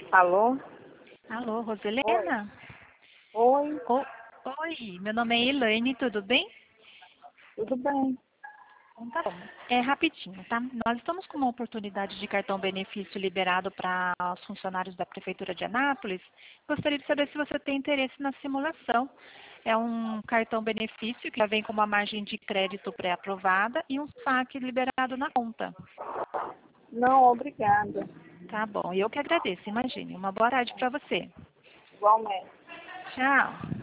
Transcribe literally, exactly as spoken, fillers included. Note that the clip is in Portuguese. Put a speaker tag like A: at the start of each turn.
A: Alô?
B: Alô,
A: Oi.
B: Roselena?
A: Oi,
B: O- Oi, meu nome é Elaine, tudo bem?
A: tudo bem?
B: Então tá bom. É rapidinho, tá? Nós estamos com uma oportunidade de cartão benefício liberado para os funcionários da Prefeitura de Anápolis. Gostaria de saber se você tem interesse na simulação. É um cartão benefício que já vem com uma margem de crédito pré-aprovada e um saque liberado na conta.
A: Não, obrigada.
B: Tá bom, eu que agradeço, imagine. Uma boa tarde para você.
A: Igualmente.
B: Tchau.